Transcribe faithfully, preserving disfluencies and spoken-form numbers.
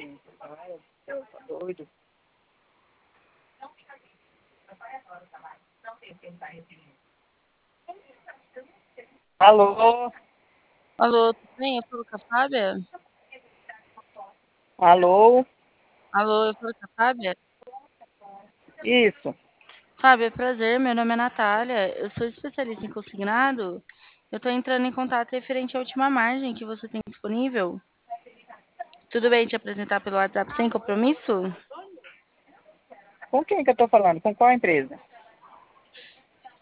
Ai, eu tô doido. Alô? Alô, tudo bem? Eu falo com a Fábia? Alô? Alô, eu falo com a Fábia? Isso. Fábia, prazer, meu nome é Natália, eu sou especialista em consignado. Eu tô entrando em contato referente à última margem que você tem disponível. Tudo bem te apresentar pelo WhatsApp sem compromisso? Com quem que eu tô falando? Com qual empresa?